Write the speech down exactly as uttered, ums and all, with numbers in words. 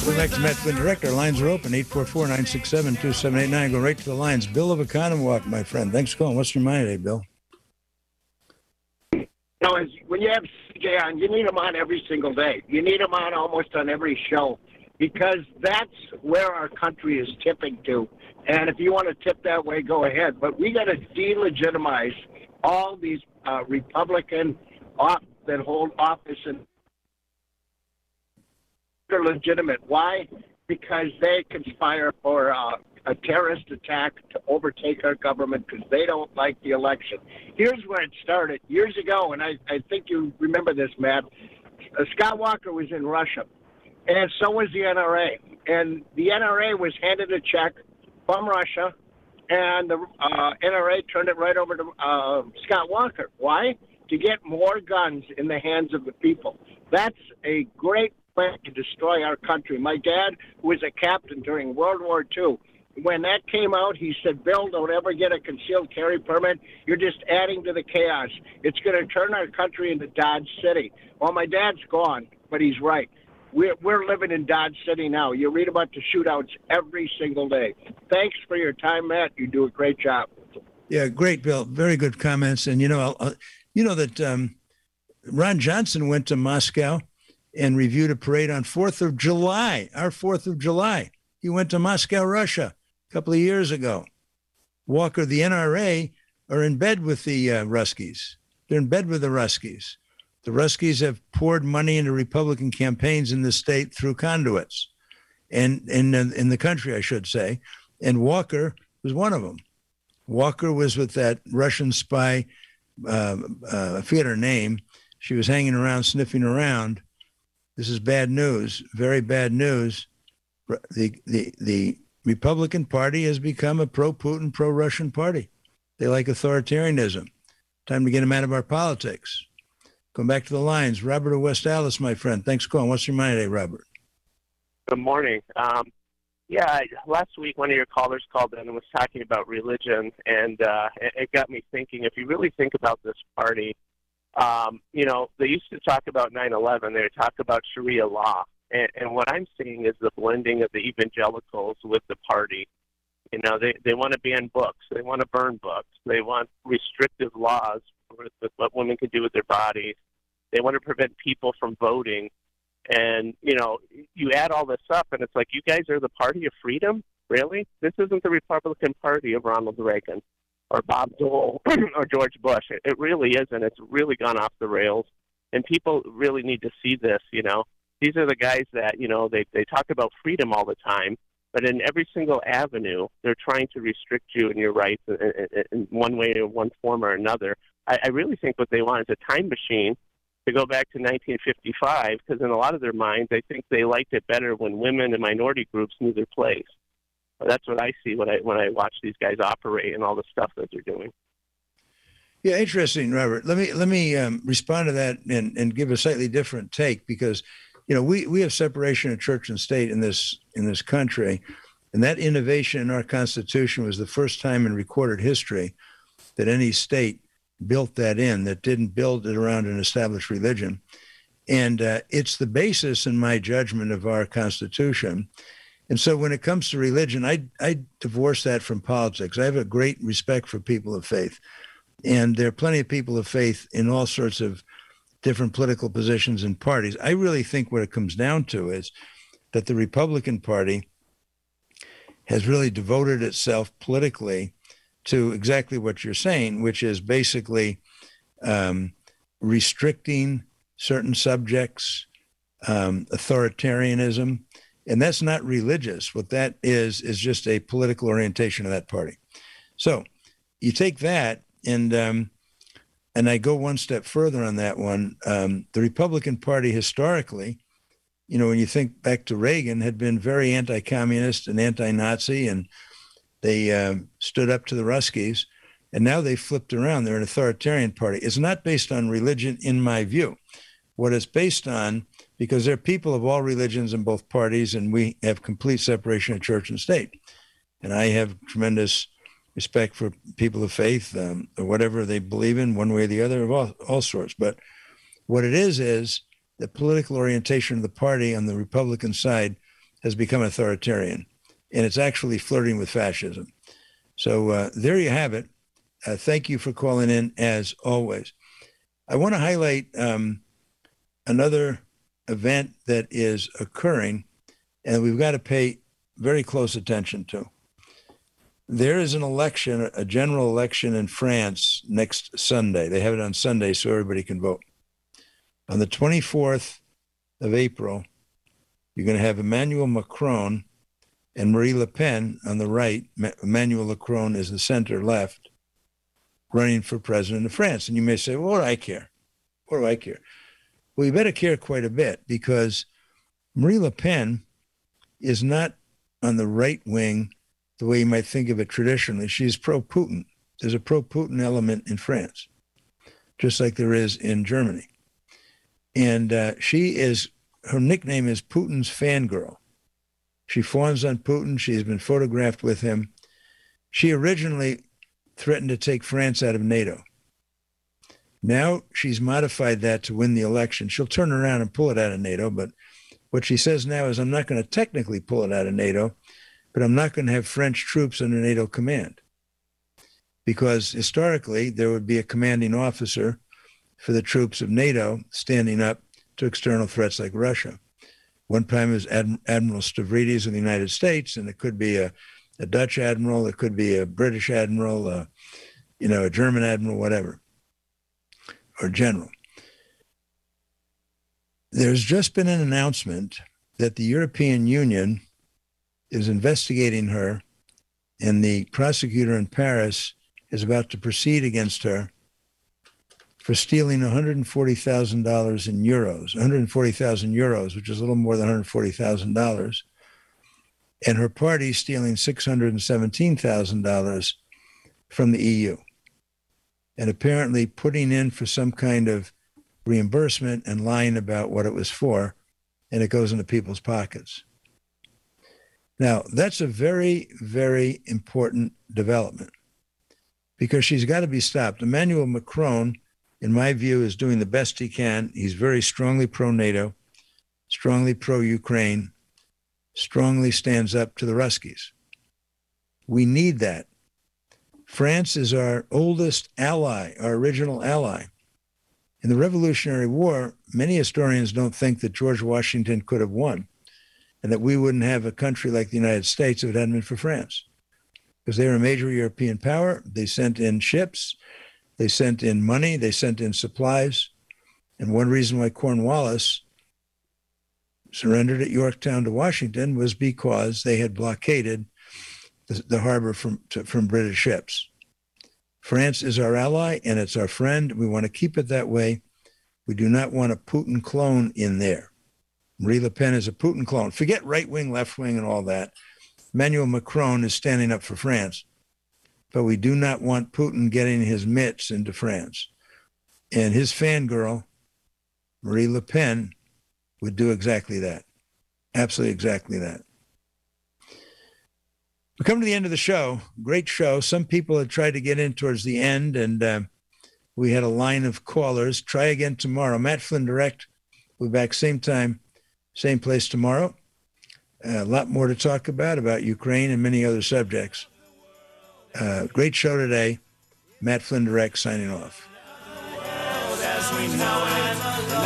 Welcome back to Matt Flynn Direct. Our lines are open, eight four four, nine six seven, two seven eight nine. Go right to the lines. Bill of Economwalk, my friend. Thanks for calling. What's your mind today, Bill? You know, as, when you have C J on, you need him on every single day. You need him on almost on every show because that's where our country is tipping to. And if you want to tip that way, go ahead. But we got to delegitimize all these uh, Republican off, that hold office, and they're legitimate. Why? Because they conspire for uh, a terrorist attack to overtake our government because they don't like the election. Here's where it started years ago, and I, I think you remember this, Matt. Uh, Scott Walker was in Russia, and so was the N R A. And the N R A was handed a check from Russia, and the uh, N R A turned it right over to uh, Scott Walker. Why? To get more guns in the hands of the people. That's a great plan to destroy our country. My dad, who was a captain during World War Two, when that came out, he said, Bill, don't ever get a concealed carry permit. You're just adding to the chaos. It's going to turn our country into Dodge City. Well, my dad's gone, but he's right. We're, we're living in Dodge City now. You read about the shootouts every single day. Thanks for your time, Matt. You do a great job. Yeah, great, Bill. Very good comments. And, you know, I'll, I'll, you know that um, Ron Johnson went to Moscow and reviewed a parade on fourth of July, our fourth of July. He went to Moscow, Russia, a couple of years ago. Walker, the N R A, are in bed with the uh, Ruskies. They're in bed with the Ruskies. The Ruskies have poured money into Republican campaigns in the state through conduits, and in, in the country, I should say. And Walker was one of them. Walker was with that Russian spy, uh, uh, I forget her name. She was hanging around, sniffing around. This is bad news, very bad news. The, the, the Republican Party has become a pro-Putin, pro-Russian party. They like authoritarianism. Time to get them out of our politics. Going back to the lines. Robert of West Allis, my friend. Thanks for calling. What's your mind today, Robert? Good morning. Um, yeah, last week one of your callers called in and was talking about religion, and uh, it, it got me thinking, if you really think about this party, Um, you know, they used to talk about nine eleven. They would talk about Sharia law. And, and what I'm seeing is the blending of the evangelicals with the party. You know, they, they want to ban books. They want to burn books. They want restrictive laws with, with what women can do with their bodies. They want to prevent people from voting. And, you know, you add all this up, and it's like, you guys are the party of freedom? Really? This isn't the Republican Party of Ronald Reagan or Bob Dole or George Bush. It, it really isn't. It's really gone off the rails, and people really need to see this, you know. These are the guys that, you know, they, they talk about freedom all the time, but in every single avenue, they're trying to restrict you and your rights in, in, in one way or one form or another. I, I really think what they want is a time machine to go back to nineteen fifty-five, because in a lot of their minds, I think they liked it better when women and minority groups knew their place. That's what I see when I when I watch these guys operate and all the stuff that they're doing. Yeah, interesting, Robert. Let me let me um, respond to that and, and give a slightly different take, because, you know, we, we have separation of church and state in this in this country, and that innovation in our Constitution was the first time in recorded history that any state built that in, that didn't build it around an established religion. And uh, it's the basis, in my judgment, of our Constitution. And so when it comes to religion, I, I divorce that from politics. I have a great respect for people of faith. And there are plenty of people of faith in all sorts of different political positions and parties. I really think what it comes down to is that the Republican Party has really devoted itself politically to exactly what you're saying, which is basically um, restricting certain subjects, um, authoritarianism. And that's not religious. What that is, is just a political orientation of that party. So you take that, and um, and I go one step further on that one. Um, the Republican Party historically, you know, when you think back to Reagan, had been very anti-communist and anti-Nazi, and they uh, stood up to the Ruskies, and now they flipped around. They're an authoritarian party. It's not based on religion, in my view. What it's based on, because there are people of all religions in both parties, and we have complete separation of church and state. And I have tremendous respect for people of faith, um, or whatever they believe in, one way or the other, of all, all sorts. But what it is, is the political orientation of the party on the Republican side has become authoritarian, and it's actually flirting with fascism. So uh, there you have it. Uh, thank you for calling in, as always. I want to highlight um, another event that is occurring, and we've got to pay very close attention to. There is an election, a general election in France next Sunday. They have it on Sunday so everybody can vote. On the twenty-fourth of April, you're going to have Emmanuel Macron and Marine Le Pen on the right. Emmanuel Macron is the center left, running for president of France. And you may say, well, what do I care? What do I care? Well, you better care quite a bit, because Marine Le Pen is not on the right wing the way you might think of it traditionally. She's pro-Putin. There's a pro-Putin element in France, just like there is in Germany. And uh, she is, her nickname is Putin's fangirl. She fawns on Putin. She's been photographed with him. She originally threatened to take France out of NATO. Now she's modified that to win the election. She'll turn around and pull it out of NATO, but what she says now is, I'm not going to technically pull it out of NATO, but I'm not going to have French troops under NATO command. Because historically, there would be a commanding officer for the troops of NATO standing up to external threats like Russia. One time it was Ad- Admiral Stavridis of the United States, and it could be a, a Dutch admiral, it could be a British admiral, uh, you know, a German admiral, whatever, or general. There's just been an announcement that the European Union is investigating her, and the prosecutor in Paris is about to proceed against her for stealing one hundred forty thousand dollars in euros, one hundred forty thousand euros, which is a little more than one hundred forty thousand dollars, and her party stealing six hundred seventeen thousand dollars from the E U, and apparently putting in for some kind of reimbursement and lying about what it was for, and it goes into people's pockets. Now, that's a very, very important development, because she's got to be stopped. Emmanuel Macron, in my view, is doing the best he can. He's very strongly pro-NATO, strongly pro-Ukraine, strongly stands up to the Ruskies. We need that. France is our oldest ally, our original ally. In the Revolutionary War, many historians don't think that George Washington could have won, and that we wouldn't have a country like the United States if it hadn't been for France. Because they were a major European power. They sent in ships, they sent in money, they sent in supplies. And one reason why Cornwallis surrendered at Yorktown to Washington was because they had blockaded the, the harbor from, to, from British ships. France is our ally, and it's our friend. We want to keep it that way. We do not want a Putin clone in there. Marine Le Pen is a Putin clone. Forget right wing, left wing, and all that. Emmanuel Macron is standing up for France, but we do not want Putin getting his mitts into France. And his fangirl, Marine Le Pen, would do exactly that. Absolutely exactly that. We come to the end of the show. Great show. Some people had tried to get in towards the end, and uh, we had a line of callers. Try again tomorrow. Matt Flynn Direct. We'll be back same time, same place tomorrow. Uh, a lot more to talk about, about Ukraine and many other subjects. Uh, great show today. Matt Flynn Direct signing off.